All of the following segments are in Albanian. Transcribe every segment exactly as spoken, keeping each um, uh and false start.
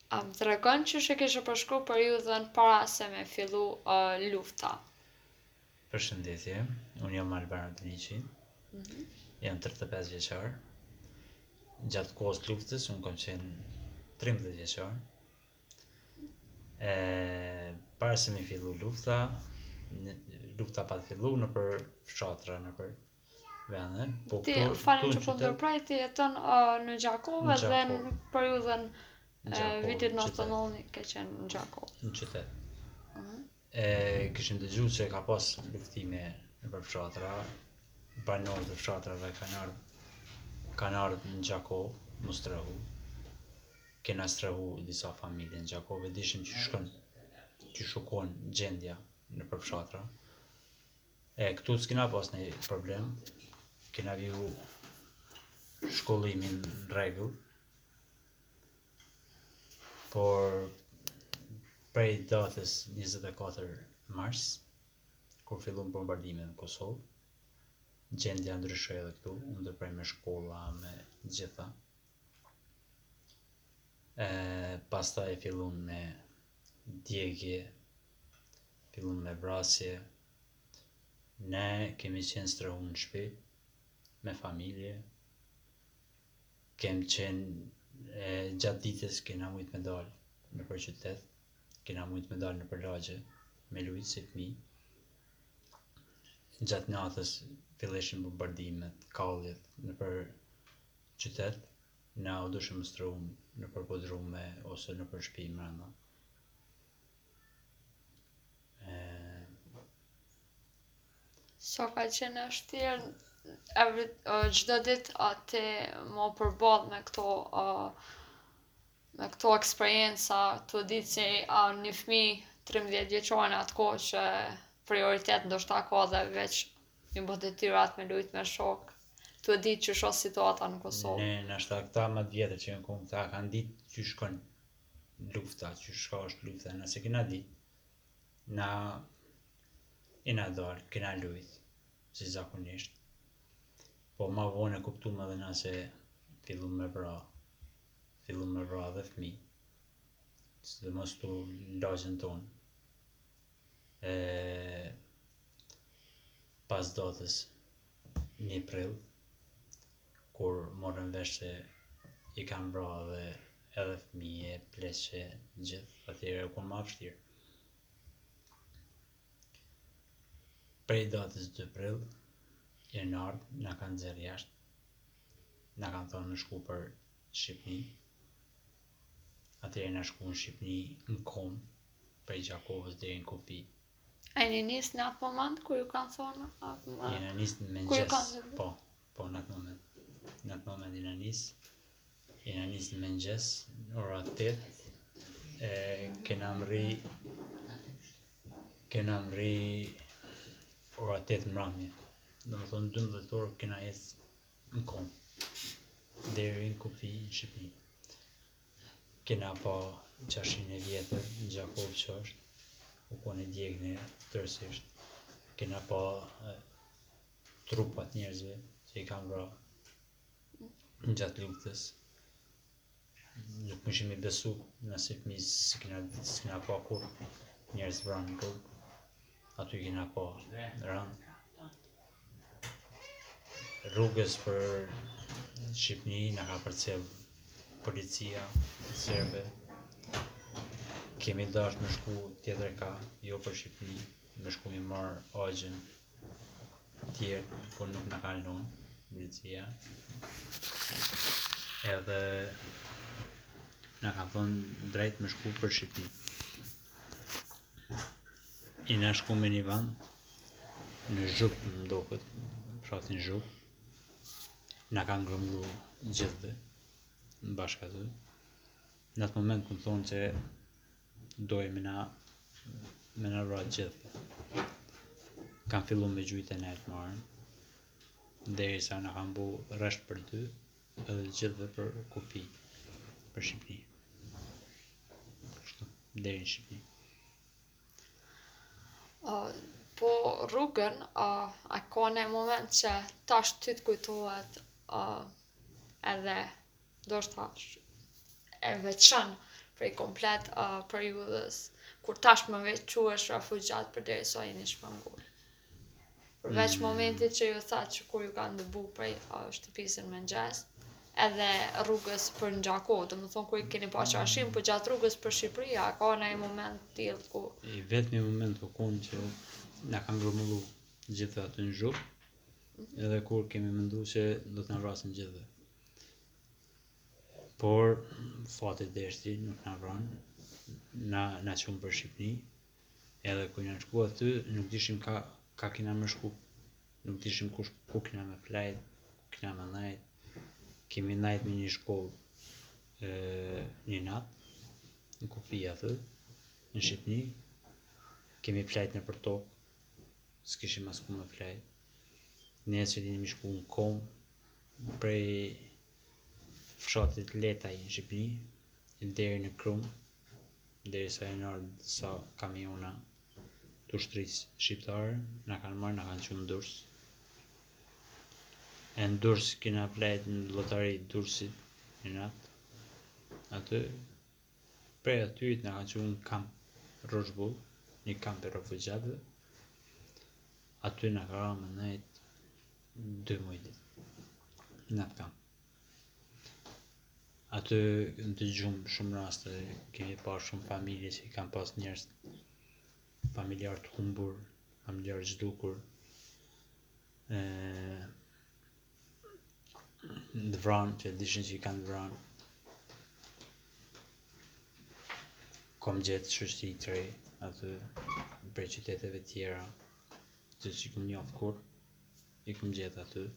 A më tregon që që kishe përshkru periudhën para se me fillu uh, lufta. Përshëndetje, unë jam Alban Radoniqi, Mhm. jam tridhjetë e pesë vjeçar. Gjatë kohës luftës unë kam qenë tridhjetë vjeçar. E para se me fillu lufta, në- lufta pa të fillu në për fshatra, në për vende, po Ti, këtu falem këtu që në po qytet, ndërprej, ti jeton uh, në Gjakov në edhe Gjakov, në periudhën në e Gjakov, vitit në qytet, nëntëdhjetë e nëntë ke qenë në Gjakov. në qytet. Mhm. E kishim dëgjuar se ka pas luftime në për fshatra, banorët e fshatrave kanë ardhur kanë ardhur në Gjakov, mu strehu. Kena strehu disa familje në Gjakov e dishim që shkon që shukon gjendja në për fshatra. E këtu s'kena pas një problem, kena viju shkollimin në rregull, por prej datës njëzet e katër mars, kur fillon bombardimet në Kosovë, gjendja ndryshoi edhe këtu, u ndërprej me shkolla, me gjitha. E pastaj fillon me djegje, fillon me vrasje. Ne kemi qenë strehu në shtëpi, me familje, kem qenë e, gjatë ditës kena mujt me dalë në për qytet, kena mujt me dalë në për lagje, me lujtë si fëmi. Gjatë natës filleshin bombardimet, kalljet në për qytet, na u dushim më strehu në për podrume ose në për shtëpi mrena. E, Sa ka qenë e vështirë every uh, çdo ditë atë më përballë me këto uh, me këto eksperienca, të ditë se uh, një fëmijë tridhjetë vjeçar në atë kohë që prioritet ndoshta ka dhe veç një bë detyrat me lujt me shok, të ditë që shoh situata në Kosovë. ne nashta këta më të vjetër që janë këtu, këta kanë ditë që shkon lufta, që shka është lufta, na se kena ditë, na ina dalë, kena lujt, si zakonisht. Po ma vonë e kuptum edhe na se fillu me vra, fillu me vra dhe fmi, së dhe mos tu lagjen tonë. E, pas datës një prill, kur morën vesh se i kanë vra dhe edhe fëmije, pleqe, gjithë, atëherë u kon ma vështirë. Prej datës dy prill, janë ardhë, na kanë nxjerrë jashtë, na kanë thonë në shku për Shqipni. Atëherë na shku në Shqipni në kom, prej Gjakovës deri në Kupi. A jeni nis në atë moment kur ju kanë thonë? Jena nisë në Kur ju mëngjes, kanë po, po në atë moment. Në atë moment jena nisë, jena nisë në mëngjes, ora tetë, e kena mri, kena mri ora tetë mramje. Do më thonë dymbëdhjetë orë kena ecë në kom, deri në Kupi, në Shqipni. Kena pa qashin e vjetër në Gjakov që është, u kone djegne tërësisht. Kena pa e, trupat njerëzve që i kanë vra gjatë luftës. Nuk më shimi besu nëse fëmi si kena, si kena pa kur njerëz vranë në rrugë. Aty kena pa rënë. Rrugës për Shqipni na ka përcjell policia serbe. Kemi dash me shku tjetër ka, jo për Shqipni, me shku mi marr agjen tjerë, por nuk na kanë lënë policia. Edhe na ka thonë drejt me shku për Shqipni. I na shku me një vend, në Zhuk më doket, fshatin Zhuk. Na kanë grumullu gjithve, në bashkë aty. Në atë moment më thonë që dojë me na, me na vra gjithve. Kanë fillu me gjujtë e ne të marën, derisa na kanë bu rresht për dy, edhe gjithve për Kupi, për Shqipni. Kështu, deri në Shqipni. Uh, po rrugën, uh, a ka një moment që tash ty të kujtohet uh, edhe ndoshta sh- e veçan prej komplet uh, periudhës kur tashmë veç quhesh refugjat përderisa jeni shpëngur. Përveç Mm. momentit që ju thatë që kur ju kanë dëbu prej uh, shtëpisë në mëngjes, edhe rrugës për në gjako, dhe më thonë kur i keni pa qashim, për gjatë rrugës për Shqipëria, ka në e moment tillë ku... I vetëmi moment u konë që na kanë grumullu gjithë aty në zhurë, edhe kur kemi mendu që do të na vrasin gjithë. Por, fati deshti nuk na vranë, na, na qumë për Shqipni, edhe kur na shku aty, nuk dishim ka, ka kina me shku, nuk dishim ku, ku kina me flajt, ku kina me najt, kemi najt me një shkollë e, një natë, në kufi aty, në Shqipni, kemi flajt në për tokë, s'kishim as ku me flajt. Nesër jemi shku në kom, prej fshatit Letaj në Shqipni, deri në Krum, deri sa e nërë sa kamiona të ushtrisë shqiptare, na kanë marrë, na kanë qenë Durrës. E në Durrës kena flajt në lotari Durrësit, një natë. Aty, prej atyrit na kanë qenë në kamp Roshbull, një kamp e refugjatëve. Aty na ka ra me nejt dy muaj ditë, në atë kamp. Aty të gjumë shumë raste, kemi pa shumë familje që i kanë pas njerëz familjar të humbur, familjar zhdukur, e, të vranë, që dishin që i kanë vranë. Kom gjetë shoqëri të re, aty, prej qyteteve tjera, që që kom njoftë kur, i kom gjetë aty.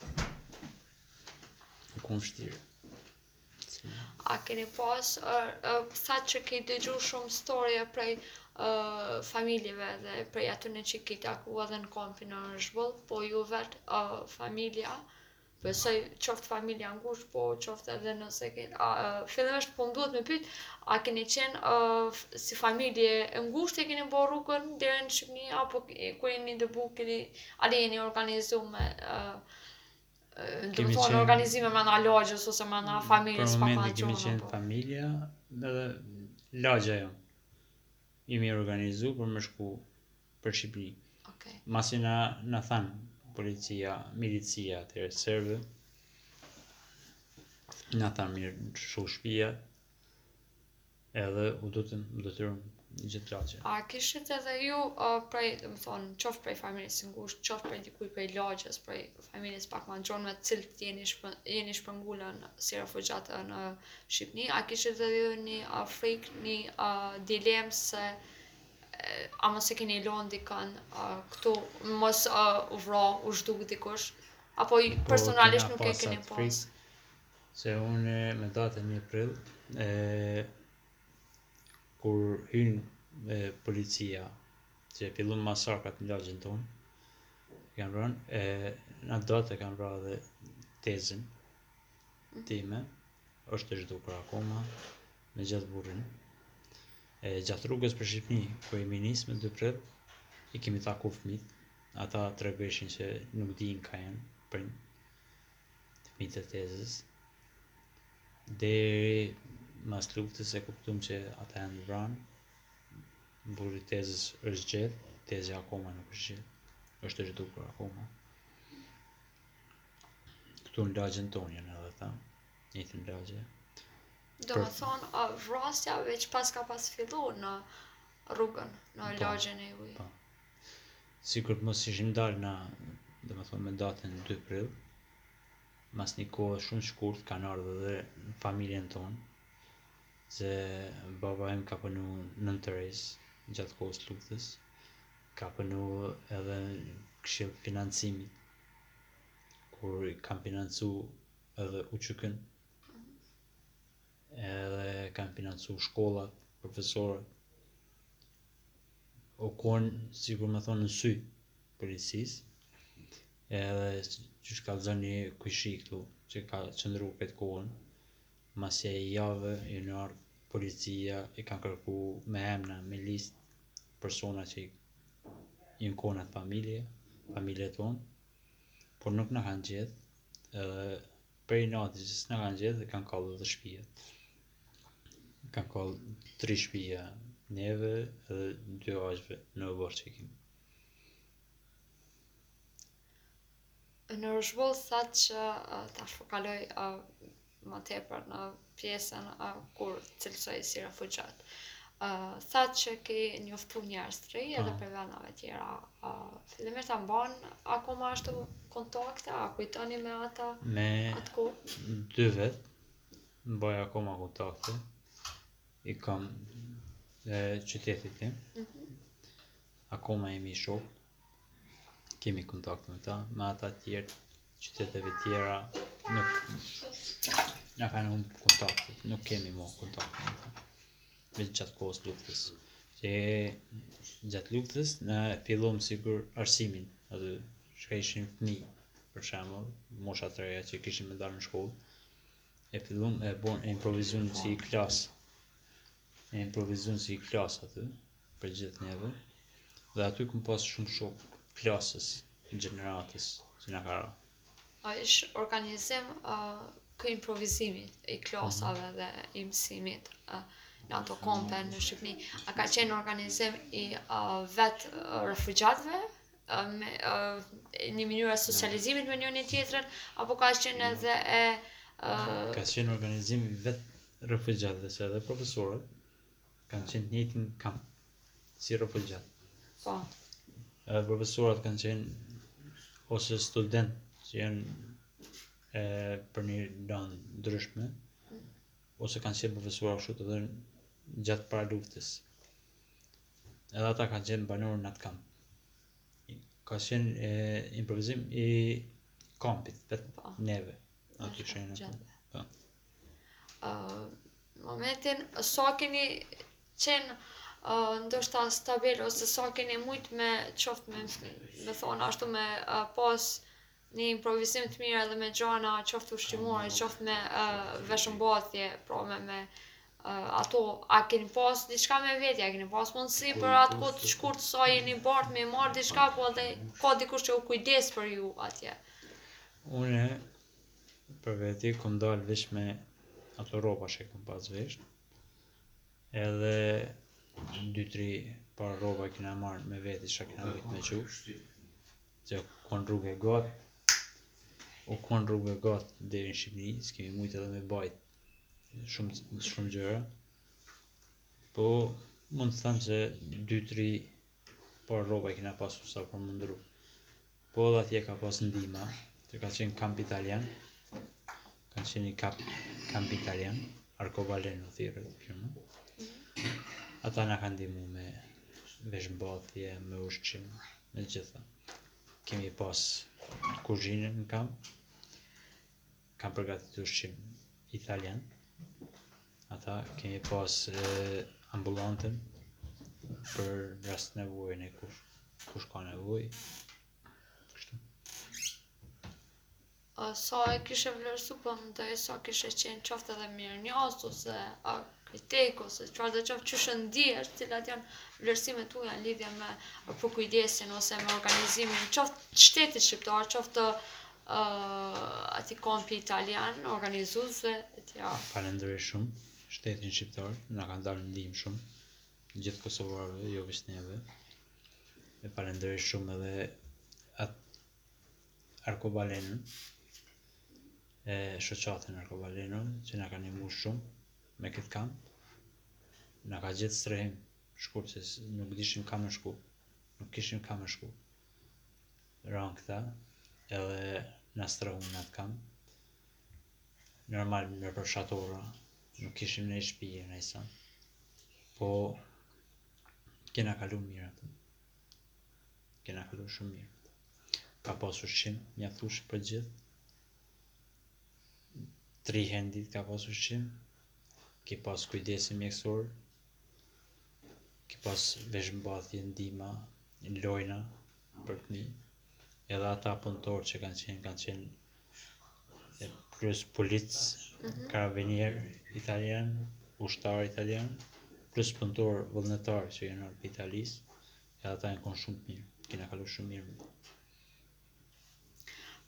Në kom vështirë. A keni pas, uh, uh, sa që ke dëgju shumë storje prej uh, familjeve dhe prej atyne që ke taku edhe në kampin në Roshbull, po ju vetë uh, familja, besoj qoftë familja ngushtë, po qoftë edhe nëse ke... Uh, fillimisht po mduhet me pyet, a keni qenë uh, si familje e ngushtë e keni bo rrugën deri në Shqipni, apo kur jeni dëbu, keni, a jeni organizu me... Uh, do të thonë organizime me na lagjës ose me na familjes pa pa momentin kemi qenë qenë familja edhe lagja jo. Jemi organizu për me shku për Shqipëri. Okay. Masi na, na thanë policia, milicia atëherë serve, na thanë mirë shu shtëpia, edhe u dutën, u detyrëm gjithë lagja. A kishit edhe ju uh, prej, do të thonë, qoftë prej familjes së ngushtë, qoftë prej dikujt prej lagjës, prej familjes pak më gjon me të cilët jeni shpë, jeni shpëngulën si refugjatë në Shqipni, a kishit edhe ju një uh, frikë, një uh, dilemë se uh, a mos e keni lënë dikën uh, këtu, mos uh, u vra, u zhduk dikush, apo Po, personalisht kena nuk e pas keni atë pas? frikë, se unë me datën një prill, e, kur hyn e, policia, që e fillon masakrat në lagjën tonë, kanë rënë, e, në atë datë e kanë rënë edhe tezën time, është e zhdukur akoma, me gjatë burrin. E, gjatë rrugës për Shqipni, ku jemi nisë me dy prill, i kemi taku fëmijët, ata tregueshin që nuk dinë ka janë, për fëmijët e tezës. Deri mas luftës e kuptum që ata janë vranë, burri i tezës është gjetë, tezja akoma nuk është gjetë, është e zhdukur akoma. Këtu në lagjën tonë janë edhe ta, njëjtën lagje. Do të thonë, uh, vrasja veç pas ka pas fillu në rrugën, në Po, lagjën e juaj. po. Sikur të mos ishim dalë na, do të thonë me datën dy prill, mas një kohë shumë shkurt kanë ardhur edhe në familjen tonë, se baba im ka punu nën Teres gjatë kohës luftës, ka punu edhe në këshill financimit, kur i kam financu edhe U Q K-n, edhe kanë financu shkollat, profesorët, u konë, sikur me thonë, në sy policisë, edhe që ka lëzën një kujshi këtu, që ka qëndru këtë kohën, masi e javë, i në ardhë policia, i kanë kërku me emna, me listë persona që i në konat familje, familje tonë, por nuk në kanë gjithë, edhe prej natës që s'na kanë gjithë, kanë kallu dhe shtëpijet. Ka kohë tri shtëpia neve edhe dy aqve në borë që kemi. Në Rushboll thatë që uh, tash po kaloj uh, më tepër në pjesën uh, kur cilësoj si refugjat. Uh, thatë që ke njoftu njerëz të ri edhe Po. për vendave tjera. Uh, fillimisht ta mban akoma ashtu kontakte, a kujtoni me ata Me atë kohë? dy vetë mbaj akoma kontakte. I kam e, qytetit tim. Mhm. Akoma jemi shok. Kemi kontakt me ta, me ata tjerë qyteteve tjera nuk na kanë humbë kontaktet, nuk kemi më kontakt me ta. Veç gjatë kohës luftës. Që gjatë luftës ne fillom sigur arsimin, atë që ishin fëmijë, për shembull, mosha të reja që kishin me dalë në shkollë, e fillom e bon e improvizun si klasë. E improvizun si klasë aty, për gjithë neve. Dhe aty kom pas shumë shok klasës, gjeneratës që na ka ra. A ish organizim uh, kë improvizimi i klasave dhe i mësimit uh, në ato kompe në Shqipëni. A ka qenë organizim i uh, vetë uh, refugjatëve, uh, me uh, një mënyrë e socializimit me njërin tjetrin, apo ka qenë edhe e uh, Ka qenë organizim i vetë refugjatëve, se edhe profesorët kanë qenë të njëjtin kamp, si refugjat. po, Edhe profesorët kanë qenë ose student që janë e, për një lanë ndryshme, ose kanë qenë profesorë kështu të dhe gjatë para luftës. Edhe ata kanë qenë banorë në atë kamp. Ka qenë e, improvizim i kampit, vetë Po. neve. Aty shenë. Gjatëve. Po. uh, momentin sa keni qenë uh, ndoshta stabil ose sa keni mujt me qoftë me me thonë ashtu me uh, pas një improvizim të mirë edhe me gjana qoftë ushqimore, qoftë me uh, veshëmbathje, pra me, me uh, ato, a keni pas diçka me veti, a keni pas mundësi për atë kohë të shkurt sa jeni bart me marr diçka, po edhe ka dikush që u kujdes për ju atje. Une për veti kom dalë veç me ato roba që kom pas vesh. Edhe dy tri par roba kina marrë me veti që kina vit me qu. Që kon rrugë e gatë, o kon rrugë e gatë deri në Shqipëri, s'kemi mujt edhe me bajt shumë shumë gjëra. Po mund të them se dy tri par roba kina pasur sa për mundru. Po edhe atje ka pas ndihma, që ka qenë kamp italian. Kanë qenë një kamp, kamp italian, Arcobaleno thirrët firma. Ata na kanë ndihmu me veshmbathje, me ushqim, me gjitha. Kemi pas kuzhinën në kamp, kam përgatitur ushqim italian. Ata kemi pas e, ambulantën për rast nevojën e kush, kush ka nevojë. Kështu. Uh, sa e kishe vlerësu, po mendoj sa kishe qenë qoftë edhe mirë njohës ose uh, kritik ose çfarë do qoftë çysh ndihesh, cilat janë vlerësimet tuaja në lidhje me uh, përkujdesin ose me organizimin qoftë shtetit shqiptar, qoftë uh, atij kampi italian, organizuesve e tjerë. Falenderoj shumë shtetin shqiptar, na kanë dalë ndihmë shumë, gjithë kosovarëve, jo vetëm neve. E falenderoj shumë edhe atë Arcobalenën, e shoqatën Arcobaleno, që na kanë ndihmuar shumë me këtë kamp. Na ka gjetë strehim shkurt se s- nuk dishim kam në shku, nuk kishim kam në shku. Ran këta, edhe na strehun në atë kamp. Normal me përshatora, nuk kishim në shtëpi në sa. Po kena kalu mirë atë. Kena kalu shumë mirë. Ka pas ushqim, mjaftueshëm për gjithë. Tri herë në ditë ka pas ushqim. Ki pas kujdesin mjekësor. Ki pas veshmbathje, ndihma, lojna për fëmijë. Edhe ata punëtorë që kanë qenë, kanë qenë e, plus polic, karabinier italian, ushtar italian, plus punëtorë vullnetarë që janë ardhur për Italisë. Edhe ata janë konë shumë të mirë. Kena kalu shumë mirë.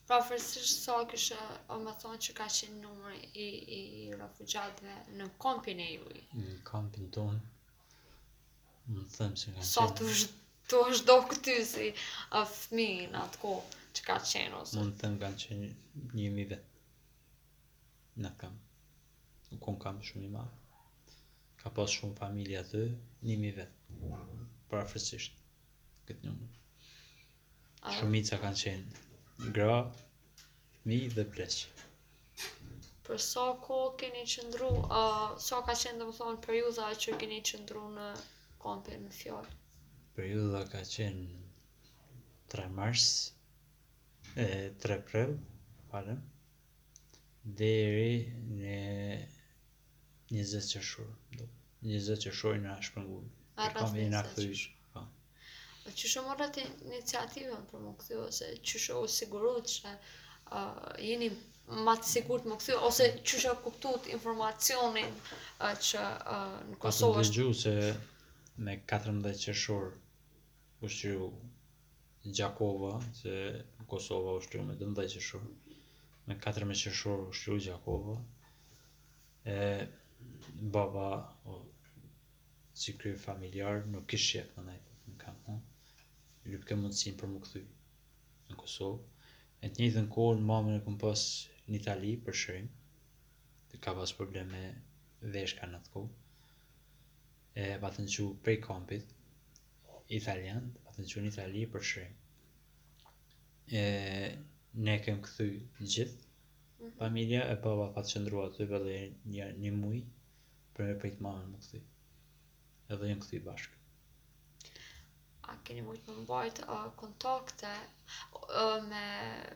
Pra fërsisht sa kishe o me thonë që ka qenë numri i, i refugjatëve në kampin e juj. Në kampin tonë, më thëmë se kanë Sa qenë, të është të është do këty si a fmi në atë kohë që ka qenë ose. mund të thëmë kanë qenë një mi vetë. Në kam. Në konë kam shumë i madhë. Ka pas shumë familje aty, një mi vetë. Parafërsisht. Këtë numër. A- Shumica kanë qenë gra, fëmi dhe pleqë. Për sa kohë keni qëndru, uh, sa ka qenë dhe më thonë periuda që keni qëndru në kampin në fjallë? Periuda ka qenë tre mars, e, tre prill, falem, deri në njëzet qershor. do- njëzet qershor na shpërngul. A, rreth Kampi na njëzet kthy. qershor. Po. Qyshe morët iniciativën për më këthy, ose qyshe u sigurut që uh, jeni ma të sigurt më këthy, ose qyshe kuptut informacionin uh, që uh, në Patëm Kosovë është dëgju se me katërmbëdhjetë qershor u shtriu Gjakova, se Kosova u shtriu me dhjetë qershor. Me katërmbëdhjetë qershor u shtriu Gjakova. E baba o, si krye familjar nuk kish shef më nejt në kamp, ha? Lyp ke mundësin për më kthy në Kosovë. E të njëjtën kohë në mamën e kom pas në Itali për shërim. Ka pas probleme veshka në atë kohë. E patën që prej kampit italian, patën që në Itali për shërim. E ne kem kthy gjithë familja e baba ka qëndru aty edhe një, një muj për me prit mamën më kthy. Edhe jënë kthy bashkë. a keni mujtë më mbajt uh, kontakte uh, me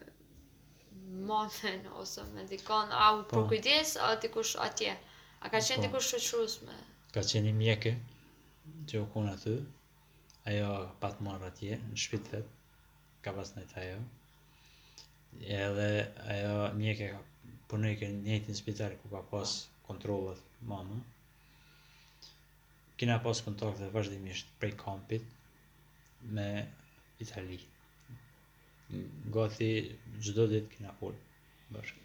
mamën ose me dikon, a u Po. përkujdes a dikush atje? A ka qenë Po. dikush shoqërus me? Ka qenë një mjeke që u konë aty. Ajo pat marrë atje në shtëpitë vet. Ka pas nejt ajo. Edhe ajo mjeke punoi ke në njëjtin spital ku ka pas kontrollat mama. Kena pas kontakte vazhdimisht prej kampit me Itali. Gati çdo ditë kena fol bashkë.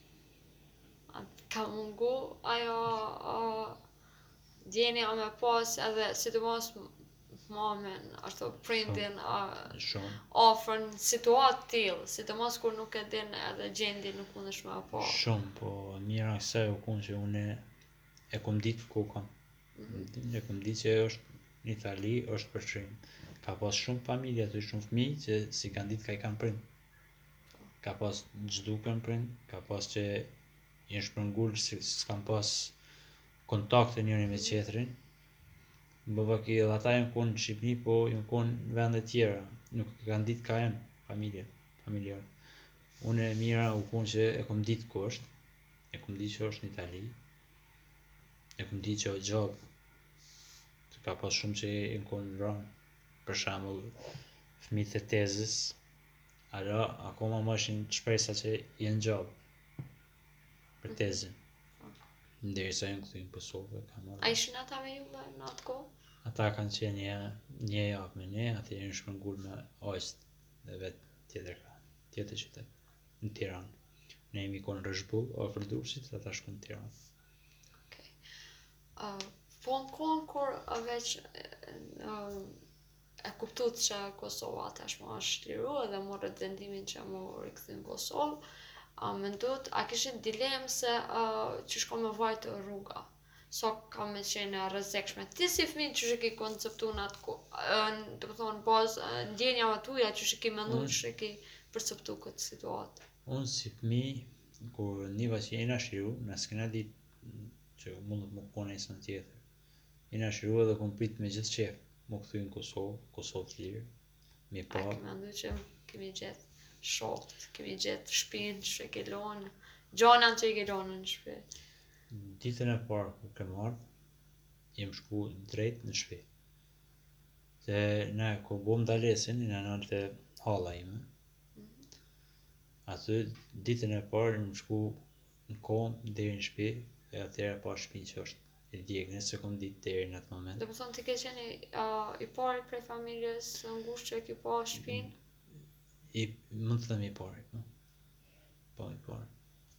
A ka mungu ajo uh, djenja me pas edhe sidomos mamën, ashtu prindin uh, Shumë. ofër në situatë tillë, sidomos kur nuk e din edhe gjendje nuk mundesh me pa. Shumë, po mira kësaj u konë që une e kom ditë ku kam. E kom ditë që është në Itali, është për shërim. Ka pas shumë familje aty, shumë fëmijë që si kanë ditë ka i kanë prind. Ka pas gjduken prind, ka pas që jenë shpërngull se s'kan pas kontakte njëri me tjetrin. Bëba ki edhe ata jenë konë në Shqipni, po jenë konë në vende tjera. Nuk kanë ditë ka jenë familje, familjar. Une e mira u konë që e kom ditë ku është, e kom ditë që është në Itali, e kom ditë që o gjabë, se ka pas shumë që e konë vranë, për shembull fëmijët e tezës, ala akoma mashin shpresa që jenë gjabë për tezën. Derisa jenë këtu në Kosovë, ka marrë. A ishin ata me juve në atë kohë? Ata kanë qenë një, një javë me ne, atë jenë shpërngull me ojst dhe vetë tjetër ka, tjetër qytet, në Tiranë. Ne jemi konë Rëshbull, afër Durrësit, ata shkon në Tiranë. Okay. Uh, po në kohën kur uh, veç uh, e kuptut që Kosova tashmë është liru edhe morët vendimin që mu rikthy në Kosovë, a mendot, a kishin dilemë se uh, që shko me vajtë rruga? So ka me qenë rrezikshme. Ti si fëmijë që shë ki konceptu në atë kohë, të më thonë, bazë ndjenjave tuja që shë ki mendu, që shë ki perceptu këtë situatë? Unë si fëmijë, kur niva që jena shiru, në s'kena ditë që mund të më kone e së në tjetër. Jena shiru edhe kom prit me gjithë qef, më këthy në Kosovë, Kosovë të lirë, mi A pa. ke mendu që kemi gjithë shokët, kemi gjithë shpinë që e ke lonë, gjonën që i ke lonë në shpi. Ditën e parë kur kem ardhë, jem shku drejt në shtëpi. Se ne kur bom dalesin, në nalte halla ime. Aty ditën e parë më shku në komë deri në shtëpi, e atëherë pa shtëpinë që është e djegën, se kom ditë deri në atë moment. Dhe më thonë ti ke qenë uh, i pari prej familjes në ngushtë që e ki pa shpinë? I mund të them i pari, po. balli parë.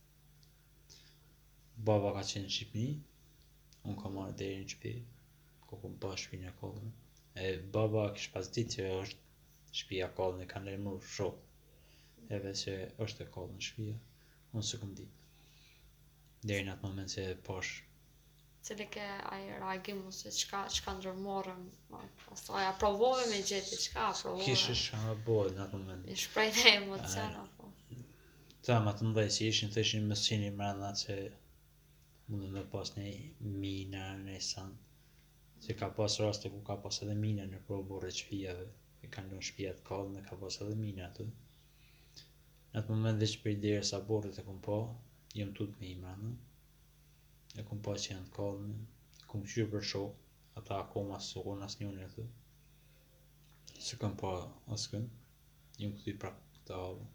Baba ka qenë në Shqipëni, unë kam marrë deri në shtëpi, ku kom pa shtëpinë e kollën. E baba kish pas ditë që është shtëpia e kollën, e kanë lajmëruar shok. Edhe që është e kollën shtëpia, unë s'e di. Deri në atë moment që e pash. Cili ke ai reagim ose çka çka ndërmorëm, pastaj aprovove me gjeti çka aprovove. Kishë shama bëhet në atë moment. I shpreh në emocion apo. Ta ma të mdhej që ishin, thëshin më qeni mrena që mundë me pas një mina, një san. Që ka pas raste ku ka pas edhe mina në proborët shpijave. E kanë në shpijat kallën e ka pas edhe mina aty. Në atë moment veç për i dire sa borët e kom pa, jem tut me i mrena. E kom pa që janë kallën, kom qyrë për shok, ata akoma së konë as njën e të. Se kom pa askën, jem këty prap të avë.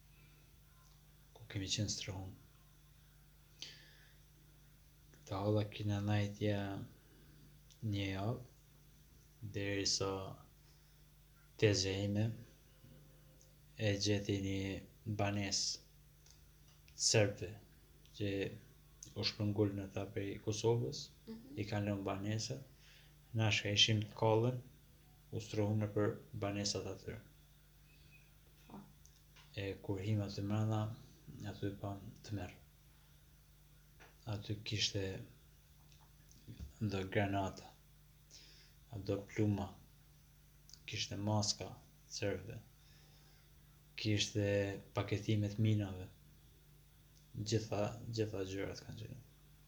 Ku kemi qenë strahun. Këta halla kina najtja një javë, deri sa tezja ime e gjeti një banes serbe që u shpërngullën ata prej Kosovës, Mm -hmm. i kanë lënë banesat, na shka ishim të kallën, u strohunë për banesat atyre. Oh. E kur him aty mrena, aty pan të merë. Aty kishte ndo granata, ndo pluma, kishte maska, serve, kishte paketimet minave, gjitha, gjitha gjërat kanë qenë.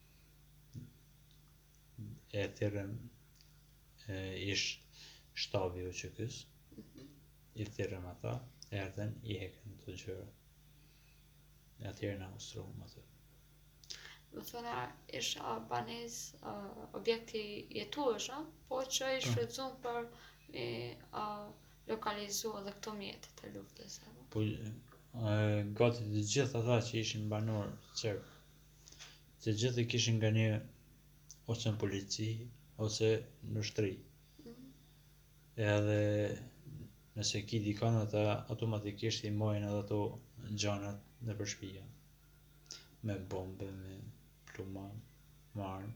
E thirrëm e, ish shtabi u qëkës, i thirrëm ata, erdhen, i hekën të gjërat. E atyre na ustrohëm aty. Më thëna, isha banez uh, objekti jetuesh, a? Po që i shfrytzuar për me uh, lokalizu edhe këto mjetet e luftës. Po, e, gati të gjithë ata që ishin banor serb, të gjithë kishin nga një ose në polici, ose në shtri. Mm -hmm. Edhe nëse ki dikan ata automatikisht i mojnë edhe ato gjanat në për shpija. Me bombe, me pluma, me armë.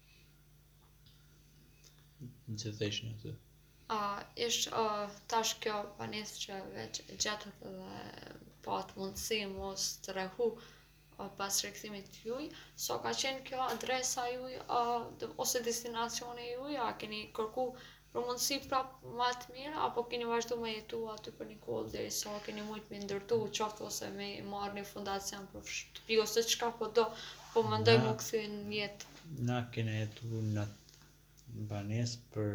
Gjithë ishin aty. A, ish uh, tash kjo banes që veç gjetët edhe pat mundësi mos të rehu uh, pas rikthimit juj, so ka qenë kjo adresa juj uh, ose destinacioni juj, a keni kërku për mundësi prap ma të mirë, apo keni vazhdu me jetu aty për një kohë dhe so keni mujt me ndërtu qoftë ose me marrë një fundacion për shtëpi ose çka po do, po mendoj më kthy në jetë. Na kena jetu në banes për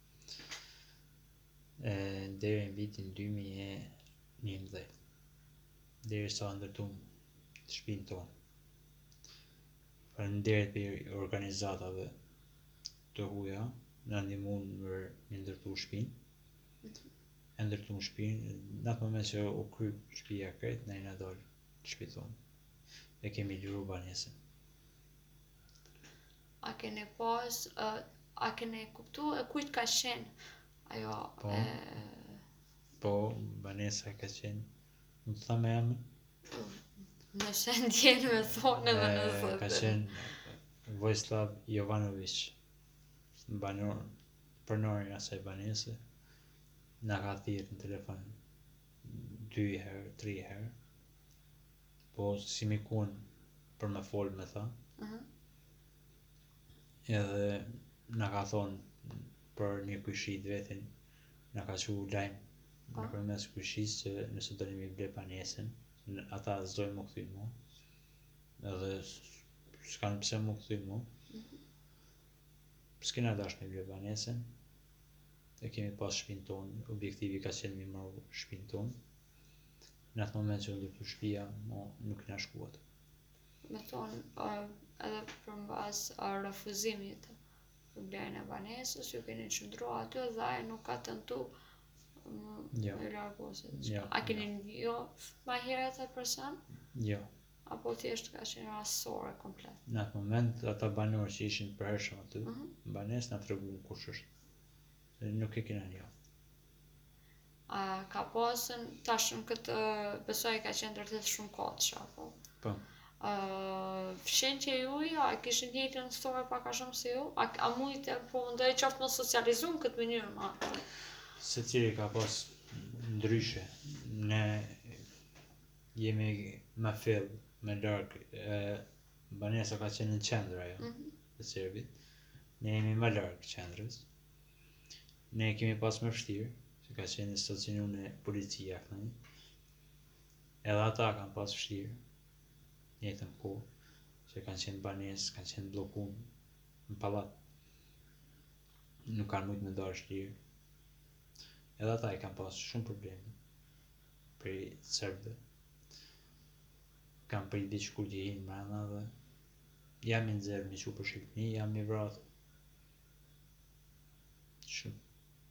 e, deri në vitin dy mijë e njëmbëdhjetë, deri sa ndërtum të shtëpinë tonë. Faleminderit për organizatave të huaja, na ndihmuan për me ndërtu shtëpinë. E ndërtuam shtëpinë, në atë moment që u kry shtëpia krejt, na i na dal shtëpi tonë. E kemi liru banesën. A keni pas, uh, a keni kuptu e kujt ka qenë ajo Po. e... Po, banesa ka qenë, më të thamë emrin? Nëse ndjen me thonë edhe nëse... Ka qenë Vojislav Jovanović, banor, pronari asaj banese, na ka thirrë në telefon dy herë, tri herë, po si mi kun për me folë me tha. Uh -huh. Edhe na ka thonë për një kujshit vetin, na ka qu lajm Po. në përmes kujshisë që nëse do një ble banesën, ata s'dojnë më kthy mu, edhe s'kanë pse më kthy mu. S'kena dash me ble banesën, e kemi pas shtëpinë tonë, objektivi ka qenë mi marrë shtëpinë tonë. Në atë moment që ndërtu shtëpia, mo nuk na shkuat. Me thonë, uh, edhe për mbas uh, refuzimit për blerjen e banesës, ju keni qëndru aty dhe ai nuk ka tentu um, Jo. me largu ose Jo, A keni jo ma herët atë person? Jo. Apo thjesht ka qenë rastësore komplet? Në atë moment, ata banorë që ishin përhershëm aty, Mhm. banesë na treguan kush është. Se nuk e kena njoh. A ka pasën, tash në këtë uh, besoj ka qenë ndërtet shumë kohë po. Po. Uh, fshin që juj, a kishin njëjtën historie pak a shumë si ju? A, a mujtë, po ndoj qoftë më socializu në këtë mënyrë ma? Se cili ka pas ndryshe. Ne jemi me fill, me larg, banesa ka qenë në qendër ajo, Mm -hmm. e Serbit. Ne jemi më larg qendrës. Ne kemi pas më vështirë, se ka qenë stacione policia këtu. Edhe ata kanë pas vështirë, njëjtën kohë, se kanë qenë banesë, kanë qenë bllokuar në pallat. Nuk kanë mujtë me darë shtrirë. Edhe ata i kanë pas shumë probleme për serbëve. Kanë për i ditë shku që hinë mrena dhe jam i nëzirë me që për Shqipëni, jam i vratë. Shumë.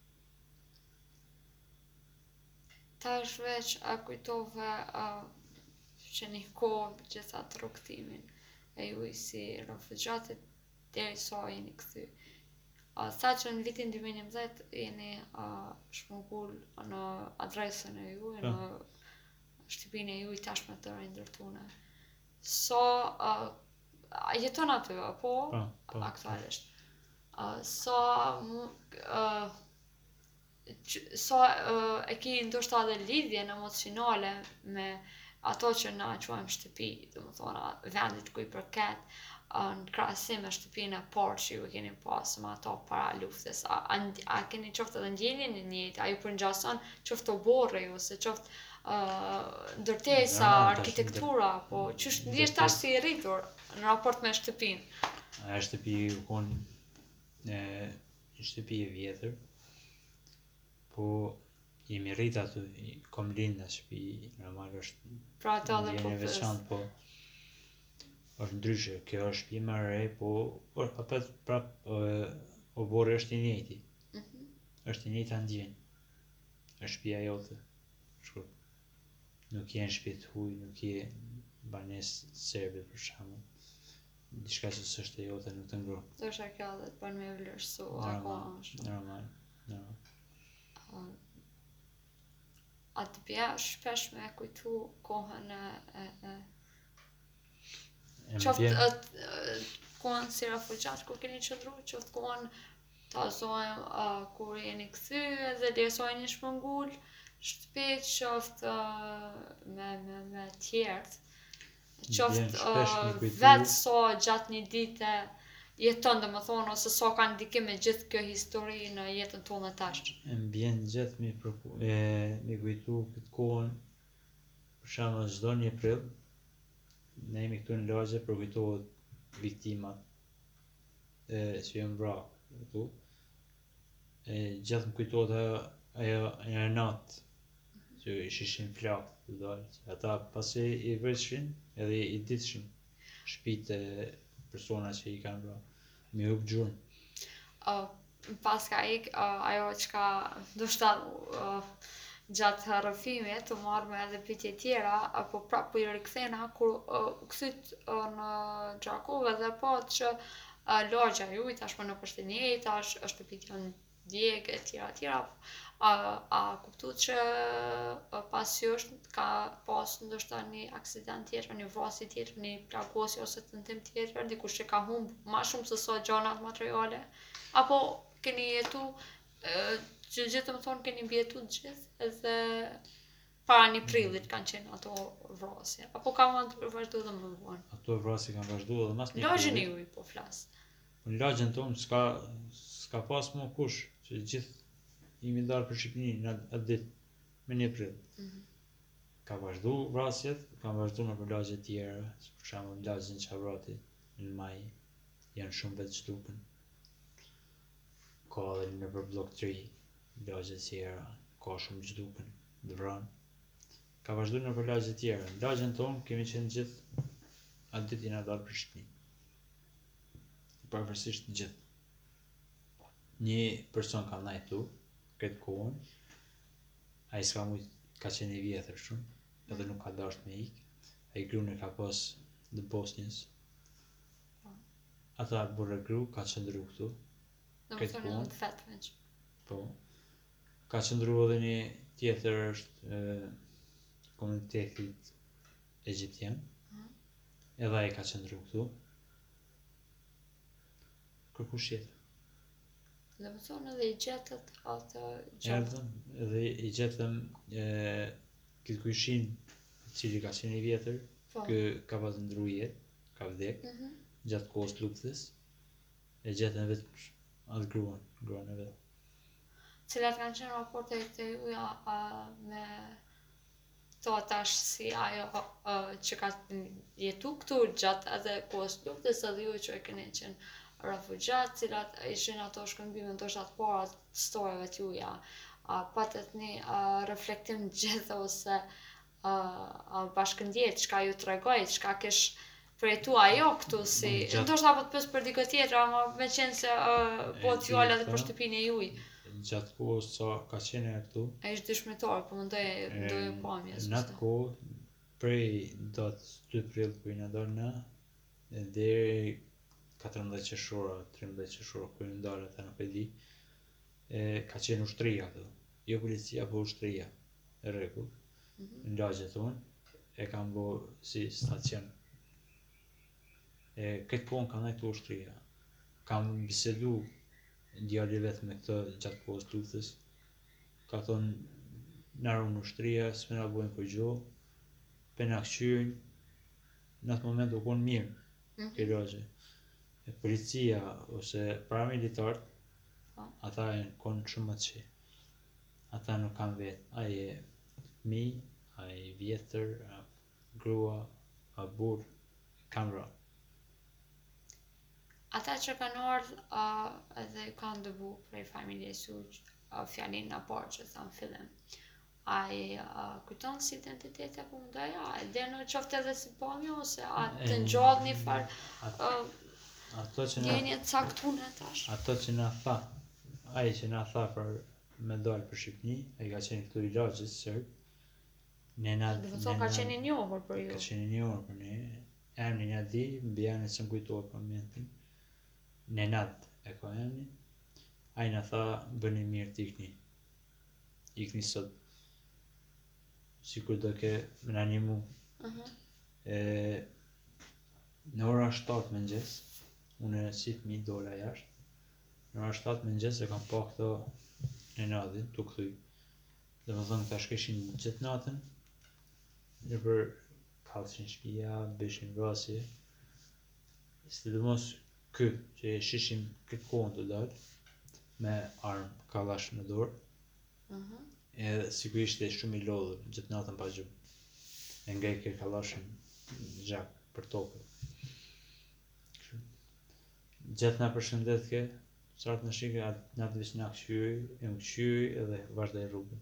Tash veç a kujtove uh, që një kohë gjitha të rukëtimin e juj si refugjatit deri sa jeni këthy. Uh, sa që në vitin dy mijë e njëmbëdhjetë jeni uh, shmëngull në adresën e juj, Po. në shtëpinë e juj tashme të rindërtune. So, uh, a jeton aty, apo? Po, po. Aktualisht. Uh, so, mu- uh, që- so uh, e ki ndoshta edhe lidhjen emocionale me ato që na quajmë shtëpi, dhe më thona, vendit ku i përket, uh, në krahasim me shtëpinë e parë që ju e keni pasë me ato para luftës. A, a, a keni qoftë edhe ndjenjen e njëjtë, a ju përngjason qoftë oborre ju, ose qoftë uh, ndërtesa, Normal, tash arkitektura, po qysh ndihesh tash si i rritur në raport me shtëpinë? Ajo shtëpi u kon e një shtëpi e vjetër, po jemi rrit aty, kom lind në shtëpi, normal është Pra ato edhe ndjenje po e veçantë, po është ndryshe, kjo është shtëpi më e re, po por apet prap oborri është i njëjti. Mhm. Është i njëjta ndjenjë. Është shtëpia jote. Shkurt. Nuk je në shtëpi të huaj, nuk je banesë serbe për shembull. Diçka që s'është e jote nuk të ngro. Ndoshta kjo edhe të bën me vlerësu Normal, akoma ashtu. normal, normal. Uh, A të bja shpesh me kujtu kohën e, e, e E më qoftë vjen- uh, uh, kohën si refugjat kur keni qëndru, qoftë kohën të azojmë uh, kur jeni këthy edhe ljesojnë një shpëngull shtëpi, qoftë uh, me, me, me tjertë, Vjen qoftë shpesh me uh, kujtu- vetë so gjatë një dite jeton, dhe më thonë, ose so ka ndikim me gjithë kjo histori në jetën tonë tash. E më vjen gjithë mi, përku, e, mi kujtu këtë kohën, për shembull çdo një prill, ne jemi këtu në lagje për kujtohet viktimat e, që janë vrarë këtu. E, gjithë më kujtohet ajo, ajo, ajo natë që ishin flakë të dalë, që ata pasi i vrishin edhe i ditëshin shtëpitë e persona që i kanë vrarë. Mi hub gjurmë. Uh, pas ka ik, uh, ajo që ka ndoshta uh, gjatë rrëfimit të marrë me edhe pyetje tjera, apo prapë po i rikthena kur uh, kthit uh, në Gjakov edhe po që uh, lagja juaj tashmë nuk është e njëjta, është është shtëpitë janë djegë e tjera tjera. Uh, a kuptu që uh, pas jush ka pas ndoshta një aksident tjetër, një vrasje tjetër, një plagosje ose tentim tjetër, dikush që ka humb ma shumë se sa gjanat materiale, apo keni jetu uh, që gjithë më thonë keni mbjetu të gjithë edhe para një prillit kanë qenë ato vrasje, apo ka mund të vazhdu dhe më vonë? Ato vrasje kanë vazhduar edhe mas një Lagjën prillit. juaj po flas. Në lagjen tonë s'ka s'ka pas më kush, që gjithë jemi dalë për Shqipëni në atë ditë, me një prill. Mhm. Ka vazhdu vrasjet, ka vazhdu në për lagje tjera, si për shembull lagjen Qavrati, në maj, janë shumë vetë zhdukën. Ka edhe në për blok tre, lagje tjera, ka shumë zhdukën, dhe vranë. Ka vazhdu në për lagje tjera. Në lagjen tonë kemi qenë gjithë, atë ditë jena dalë për Shqipëni. Pavarësisht gjithë. Një person ka ndaj këtu, këtë kohën, ai s'ka mujt, ka qenë i vjetër shumë, edhe nuk ka dashur me ik. Ai grune ka pas në Bosnjës. Ata burrë gru ka qëndru këtu, Dhe më Këtë thonë punë. edhe të vetë veç. po. Ka qëndru edhe një tjetër është e, komunitetit egjiptian, edhe ai ka qëndru këtu. Kërkush tjetër. Dhe më thonë edhe i gjetët atë gjatë. Erdhëm edhe i gjetëm e, këtë kujshin i cili ka qenë i vjetër, Po. kë ka pas ndru jetë, ka vdek, Mhm. gjatë kohës të luftës, e gjetën vetëm atë gruan, gruan e vetë. Cilat kanë qenë raporte të juja a, me to tash si ajo a, që ka jetu këtu gjatë edhe kohës të luftës edhe ju që e keni qenë refugjat, cilat ishin ato shkëmbime ndoshta të para të storeve t'juja. A patët një a, reflektim gjithë ose a, a bashkëndjet, çka ju tregoj, çka kish përjetu ajo këtu si, Gjatë- ndoshta po të pyes për dikë tjetër, ama me qenë se uh, po E të fjala di, edhe për po. shtëpinë e juj. Gjatë kohës sa ka qenë e këtu, Ai është dëshmitar, po mendoj mendoj e, pamje. në atë kohë, prej datë dy prill ku i na dalë e deri katërmbëdhjetë qershor, tridhjetë qershor ku i ndalë ata nuk e di. E, ka qenë ushtria këtu. Jo policia, po ushtria. E rregull. Në lagjet tonë e kanë bo si stacion. E këtë kohën kanë këtu ushtria. Kam bisedu djali vetë me këtë gjatë kohës të luftës. Ka thonë na runë ushtria, s'me na bojnë për gjo, pe na kqyrin, në atë moment u konë mirë, Mhm. ke lagje. E policia ose paramilitarët, Po. ata e konë shumë më të qi. Ata nuk kanë vetë, ai e fëmijë, ai vjetër, a grua, a burr, kanë ra. Ata që kanë ardhur uh, edhe kanë dëbu prej familjes ju uh, fjalin në parë që thamë fillim. Ai uh, kujton si identiteti apo mendoj, a e dhe në qoftë edhe si pamje ose a të E, ngjall një farë At- uh, Ato që na, ndjenje të caktune tash. ato që na tha, ai që na tha për me dalë për Shqipëni, ai ka qenë këtu i lagjës sërb. Ne na Do të thonë ka qenë i njohur për ju. Ka qenë i njohur për ne. Emrin ja di, mbi emrin s'm kujtohet për momentin. Nenad e ka emrin. Ai na tha bëni mirë të ikni. Ikni sot. Sikur do ke me na animu. Mhm. E, në ora shtatë mëngjes, unë si fëmijë dola jashtë. Në ora shtatë mëngjes e kam pa këto nenadin tu kthy. Domethënë tash kishin gjithë natën nëpër kallshin shtëpia, bëshin vrasje. Sidomos ky që e shishim këtë kohën të dalë me armë kallash në dorë, Mhm. edhe sigurisht e shumë i lodhur gjithë natën pa gjumë. E ngrej ke kallashin në gjak për tokë. Kështu. Gjatë na përshëndetke, sartë në shike, atë natë veç na këshyri, e më këshyri edhe vazhdoj rrugën.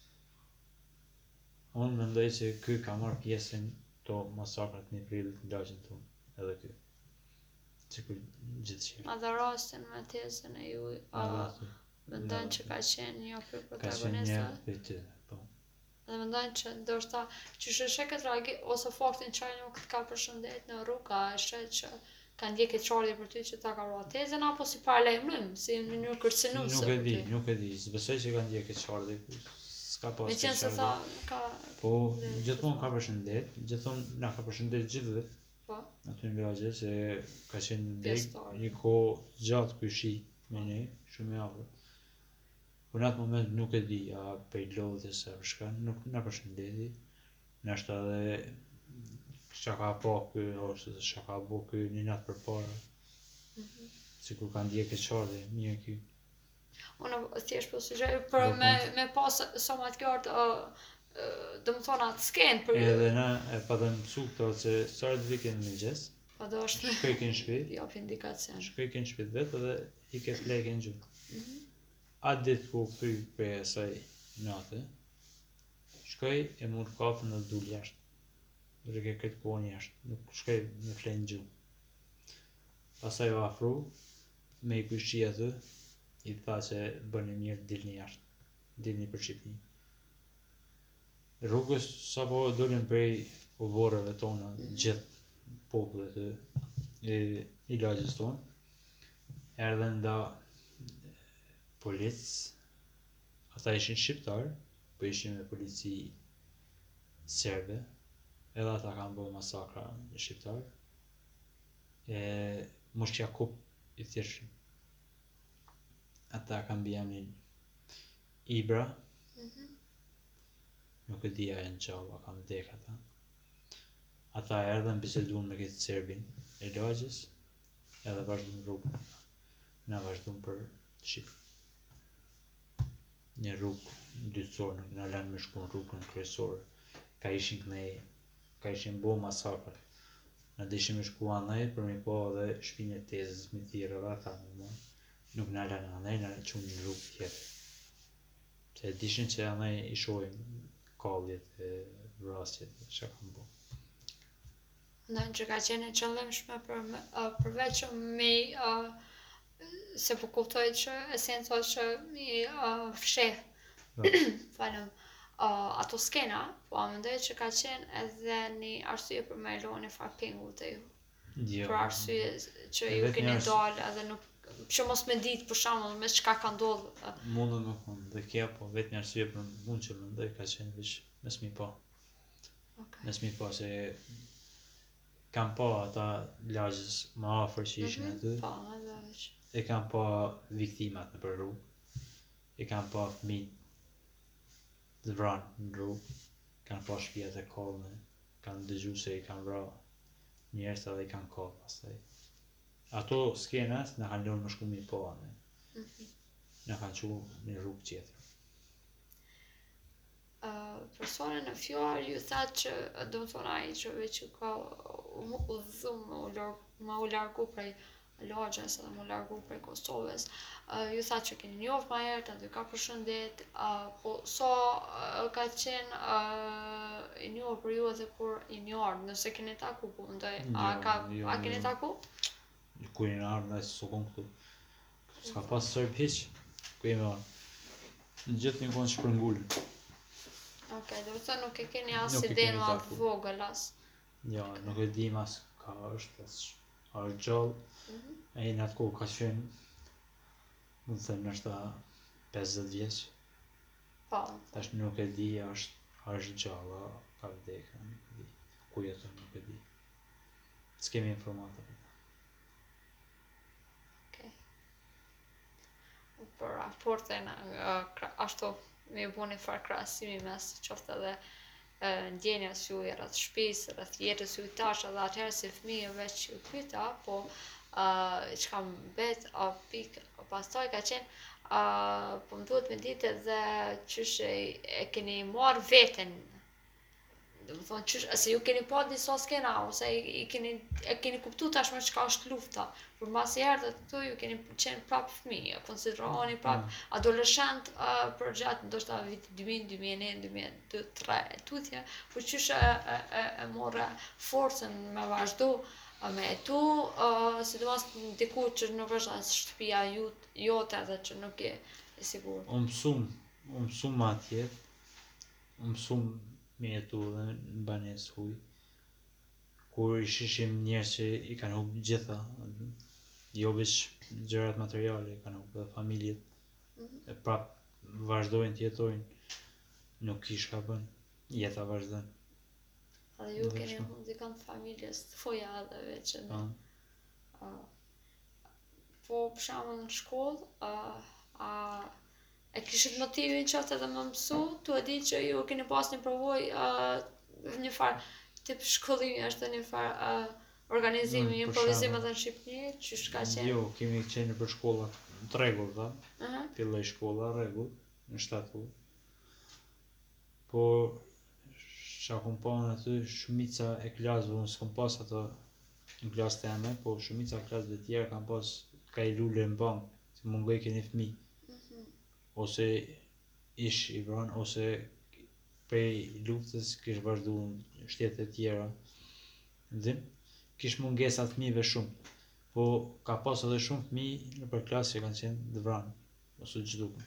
Unë mendoj që ky ka marrë pjesën to masakrat në prillit në lagjen tonë, edhe ky. Sikur gjithë shirë. Edhe rastin me tezën e juj, uh, mendojnë që ka qenë një prej Ka qenë një protagonistëve. për ty, po. Dhe mendojnë që ndoshta që sheshe këtë reagi ose faktin që ai nuk të ka përshëndet në rrugë, a e shet që ka ndjekë çardhje për ty që ta ka vrarë tezën apo si paralajmërim, si në mënyrë kërcënuese. Nuk e për di, ty? nuk e di, s'besoj që ka ndjekë çardhje. S'ka pas. Me qenë se çardhje. tha ka Po, Dhe gjithmonë ka gjithmonë. përshëndet, gjithmonë na ka përshëndet gjithëve po, aty në lagje se ka qenë deg Pjesëtar. një kohë gjatë ky shi me ne, shumë i afër. Po në atë moment nuk e di, a për lodhjes a për shka, nuk na përshëndeti. Nashta edhe çka ka pa ky ose çka ka bo ky një natë përpara. Mhm. Sikur ka ndjekë çardhje, mirë ky. unë thjesht po sugjeroj për Po, me me pas sa më të qartë ë do të thonë atë skenë për Edhe na e patëm mësu këto se sa të vikin në mëngjes, po do është shkoj në shtëpi, jap indikacion. shkoj në shtëpi vetë edhe i ke flekë në gjuhë. Mhm. Atë ditë ku kry për asaj natë, shkoj e mund kafën dhe dul jashtë. Dhe ke këtë kohën jashtë, nuk shkoj me flekë në gjuhë. Pastaj u afru, me i kushqi aty, i tha se bëni mirë dilni jashtë, dilni për Shqipëni. Rrugës sa po dolën prej uvorreve tona, gjithë popullet e, e i lagjes tonë, erdhen da policë, ata ishin shqiptar, po ishin me polici serbe, edhe ata kanë bërë masakra në shqiptar. E Mosh Jakub i thjesht. Ata kanë mbi emrin Ibra, Mhm. nuk e di a janë gjalla, kanë vdek ata. Ata erdhën biseduan me këtë serbin e lagjës, edhe vazhdojnë rrugën. Na vazhdojnë për Shqipëri. Një rrugë dytësore, nuk na lanë me shku në rrugën kryesore. Ka ishin kënej, ka ishin bo masakër. Na dishim me shku anej për mi po edhe shpinë e tezës me thirë edhe ata më nuk na lanë anej, na qunë një rrugë tjetër. Se dishin që anej i shohim kalljet e vrasjet që kanë bo. Ndonjë që ka qenë e qëllimshme për me, uh, përveç me uh, se po kuptoj që esenca që mi uh, fsheh falem uh, ato skena, po a mendoj që ka qenë edhe një arsye për me lo një farë pengu të ju. Jo. Për arsye që E ju vetë keni një ars- dalë edhe nuk që mos me ditë për shembull me çka ka ndodhur. Uh, Mundën me thonë, dhe kja po vetë një arsye për mund që mendoj ka qenë veç mes mi pa. okay. Mes mi pa se kam pa ata lagjës më afër që ishin Mhm, aty, po, edhe veç. e kam pa viktimat në për rrugë, e kam pa fëmijë të vranë në rrugë, kanë pa shtëpiat e kollme, kanë dëgju se i kanë vra njerëz edhe i kanë kollë pastaj. Ato skenas na kanë lënë më shku mi pa anë, Mhm. na kanë çu në rrugë tjetër. Uh, persona në fjalë ju thatë që do të thonë ai që veç u ka udhëzuar me u larg- me u largu prej lagjës edhe me u largu prej Kosovës. Uh, ju thatë që keni njoft më herët, aty ka përshëndet, uh, po sa uh, ka qenë uh, i njohur për ju edhe kur i njohur, nëse keni taku po mendoj, a Jo, ka jo, a keni jo. taku? Kur i në ardhë dhe së kon këtu. S'ka pas sërb hiq, ku jemi arë. Në gjithë një konë shpërngullë. Okej, do të thonë nuk e keni as Nuk e idenë kemi më taku. të vogël as. Ja, nuk e di mas ka është, as a është gjallë. Mhm. E i në atë kohë ka qenë, më të thëmë nështë pesëdhjetë vjeç. Po. Tash nuk e di, a është, a është gjallë, a ka vdekë, nuk e di. Ku jeton, nuk e di. S'kemi informata. Okay. Për raportin, uh, kra- ashtu mi bu një farë krahasimi mes qoftë edhe uh, ndjenjas juaj rreth shtëpisë, rreth jetës juaj tash edhe atëherë si fëmijëve që ju pyeta, po uh, çka mbet a pikë pastaj ka qenë uh, po më duhet me ditë edhe qysh e, e keni marrë veten. Do të thonë qysh, se ju keni pa disa skena ose i, i keni e keni kuptuar tashmë çka është lufta. Por mbas i erdhët këtu ju keni qenë prap fëmijë, konsideroheni prap adoleshent uh, për gjatë ndoshta vitit dy mijë, dy mijë e një, dy mijë e tre tutje, por qysh e, e, e, e morë forcën me vazhdu uh, me etu, uh, sidomos diku që nuk është as shtëpia jut, jote edhe që nuk je i sigurt. Unë mësum, unë mësum ma atje, unë mësum me jetu dhe në banesë huj, kur i shishim njerëz që i kanë hubë gjitha, jo veç gjërat materiale, i kanë hubë dhe familjet, Mhm. e prap vazhdojnë të jetojnë, nuk kish ka bën, jeta vazhdon. Edhe ju Dhe keni shko. humbë dikon të familjes të foja edhe veç në Pa, uh, po për shembull në shkollë, uh, a e kishit motivin qoftë edhe më mësu, tu e di që ju keni pas një përvoj uh, një farë tip shkollimi është një farë uh, organizimi, Mm, një për improvizim shembull. edhe në Shqipëri, që shka qenë. jo, kemi qenë për shkolla të rregullta, Aha. filloi shkolla rregull, në shtatë. Po çka kom pa unë aty, shumica e klasëve, unë s'kom pas ato në klasë teme, po shumica e klasëve tjera kanë pas ka i lule në bankë, se mungoj keni fëmijë, Mhm. ose ish i vranë, ose prej luftës kish vazhdu në shtete tjera. Ndim, kish mungesa të fëmijëve shumë, po ka pas edhe shumë fëmijë në për klasë që kanë qenë të vranë, ose çdukën.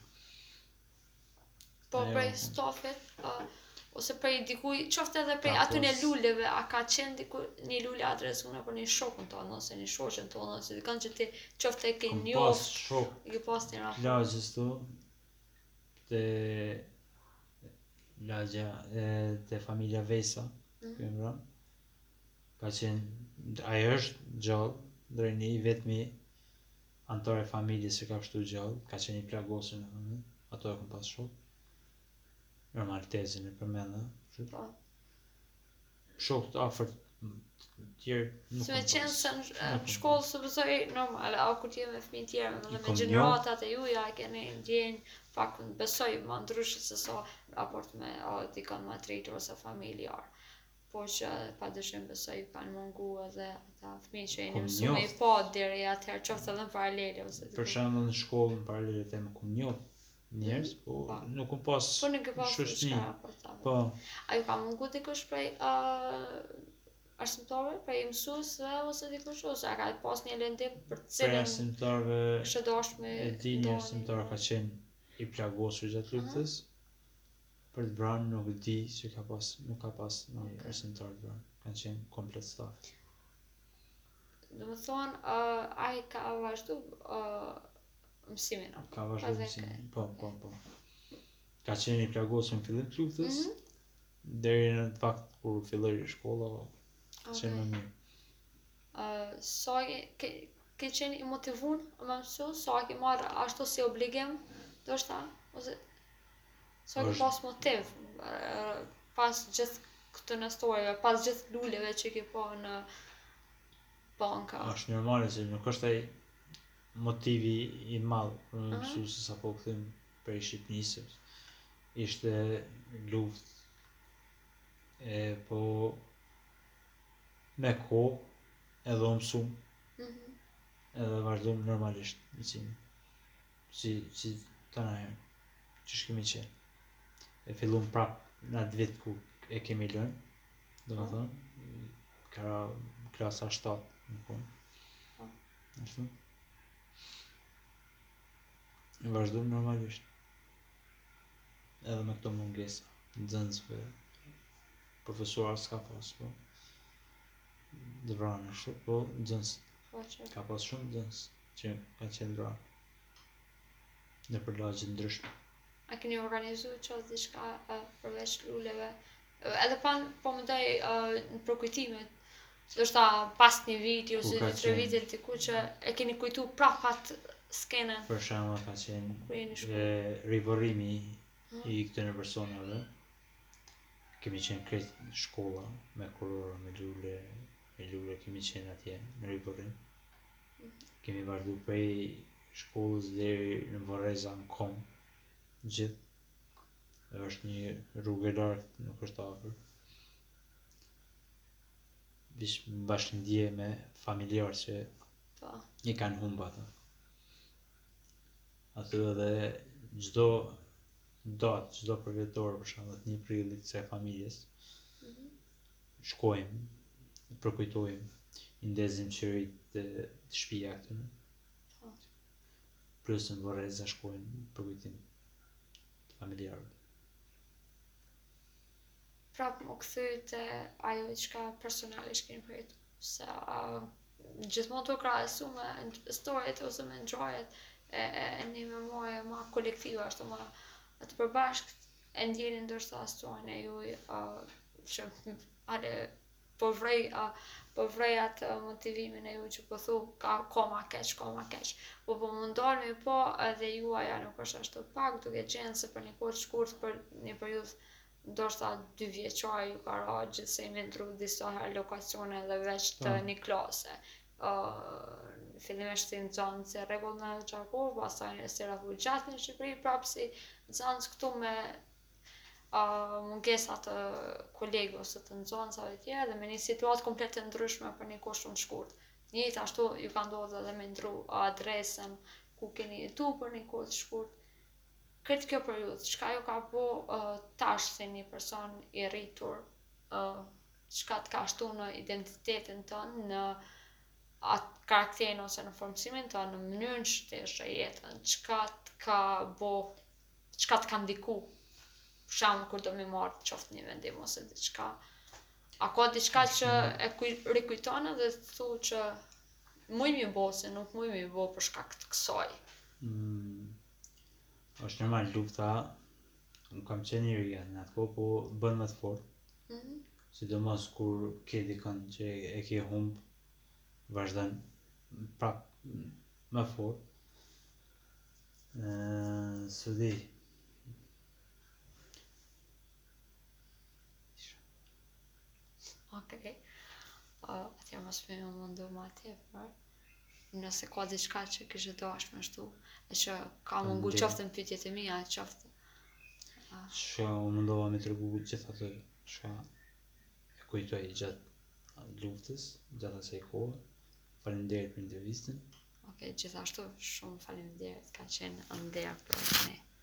Po Ajo, prej stafit, uh, ose prej dikuj, qoftë edhe prej Ka atyne pos- luleve, a ka qenë diku një lule adresune për një shokën tonë, ose një shoqen tonë, ose dikon që ti qoftë e ke kom pas njoft, shok i ke pas një raport. plagjës tu, te lagja e te familja Vesa, Mhm. ku emra. Ka qenë, ajo është gjallë, drejni i vetmi antar e familjes që ka pështu gjallë, ka qenë i plagosur në familje, ato e kam pas shok. Normal tezin e përmenda. Po. Shok të afërt tjerë nuk Se me kam qenë pas. se në Nuk në kam shkollë pas. së pësoj normal, a kur t'je me fëmijë tjerë, I dhe me kom gjeneratat e juja e keni ndjenjë, pak besoj ma ndryshë se sa raport me a, dikon ma tretër ose familjar. Po që pa dyshim besoj kanë mungu edhe ata fëmijë që jeni Kom mësu me i njoft. pa deri atëherë qoftë edhe në paralele ose Për diku. shembull në shkollë në paralele tem kom njoft njerëz, po Po. nuk kom pas Po nuk e pas shoqëni. diçka raportave. Po, A ju ka mungu dikush prej uh, arsimtarëve, prej mësuesve ose dikush ose a ka pas një lendim për prej cilën arsimtarëve kështë dashur me e di një ndoni, arsimtar ka qenë i plagosur gjatë luftës. Për të branë nuk e di që ka pas, nuk ka pas një Ok. arsimtar të branë. Kanë qenë komplet staf. Do të thonë, uh, ai ka vazhdu uh, mësimin. Ka vazhdu Edhe mësimin. ka- Po, po, po. Ka qenë i plagosur në fillim të luftës, Mhm. deri në fakt kur filloi shkolla, ka Ok. qenë më mirë. Uh, sa ke, ke, ke qenë i motivun me mësu, sa ke marrë ashtu si obligim, do shta, ose sa ke Është- pas motiv, uh, pas gjithë këtë nestoreve, pas gjithë luleve që ke pa në banka. Është normale se nuk është ai motivi i madh për me Aha. mësu se sa po kthym prej Shqipnisë. Ishte luftë e po me kohë edhe u mësum Mhm. edhe vazhdojmë normalisht mësimin. Si si tana herë. Që kemi qenë. E fillum prap në atë vit ku e kemi lënë, do të Po. thonë, kara klasa shtatë në punë. Po. Ashtu. E vazhdojmë normalisht. Edhe me këto mungesa, nxënësve, profesorë s'ka pas, po. Dëvranë ashtu, po nxënës. Po që Ka pas shumë nxënës që ka qenë dëvranë. Në përlagje ndryshme. a keni organizu që diçka uh, përveç luleve, uh, edhe pan po më daj uh, në përkujtimet, do shta pas një viti ose Ku ka dy tre qenë? vite diku që e keni kujtu prap atë skenën Për shembull ka qenë ku jeni e, shku. rivorrimi Mhm. i këtyre personave. Kemi qenë krejt në shkolla, me kurora, me lule, me lule kemi qenë atje në rivorrim. Kemi vazhdu prej shkollës deri në Vorreza në kom, gjithë. Dhe është një rrugë e lartë, nuk është afër. Vish bashkëndije me familjarë që Po. i kanë humb ata. Aty edhe çdo datë, çdo përvjetor për shembull një prillit të familjes, Mhm. shkojmë, përkujtojmë, i ndezim qerit të, të shtëpia këtu. Po. Plus në Vorreza shkojmë përkujtim të familjarëve. Prap më kthy te ajo çka personalisht keni përjetu. Se uh, gjithmonë të krahasu me historiet ose me ngjarjet e, e, e një memorie ma kolektive, ashtu ma të përbashkët e ndjeni ndoshta historinë e juaj uh, që ale po vrej uh, po vrej atë motivimin e juaj që po thu ka ka ma keq, ka ma keq. Po po mundon me po edhe juaja nuk është ashtu pak, duke qenë se për një kohë të shkurtë për një periudhë ndoshta dy vjeçare ju ka ra gjithsej me ndru disa herë lokacione dhe veç të Po. një klase. Uh, fillimisht si nxënës e rregull me Qarkovë, pastaj në Serafu gjatë në Shqipëri, prapë si nxënës këtu me uh, mungesa të kolegë ose të nxënësave të tjerë dhe me një situatë komplet të ndryshme për një kohë shumë të shkurtë. Njëjtë ashtu ju ka ndodhur edhe me ndru adresën ku keni jetu për një kohë të shkurtë. Këtë kjo periudhë, çka ju ka bo uh, tash si një person i rritur, uh, çka të ka shtu në identitetin tënë, në atë karakterin ose në formësimin tënë, në mënyrën që të shë jetën, çka të ka bo, çka të ka ndiku, për shembull kur do mi marrë qoftë një vendim ose diçka. A ka diçka që e kuj, rikujton edhe të thu që muj mi bo, se nuk muj mi bo për shkak të kësaj. Mm, është normal lufta, unë kam qenë i ri në atë kohë, po bën më të fortë, Mhm. sidomos kur ke dikën që e ke humb, vazhdon prap më fort. Ë, S'u di. Okej. Uh, atje mos më ju mundu ma tepër. Nëse ka diçka që kishe dashur me shtu, e që ka mungu Faleminderit. qoftë në pyetjet e mia, qoftë. Çka u mundova me tregu gjithë atë çka e kujtoj gjatë luftës, gjatë asaj kohe. Faleminderit për intervistën. Okej, gjithashtu shumë faleminderit, ka qenë nder për ne.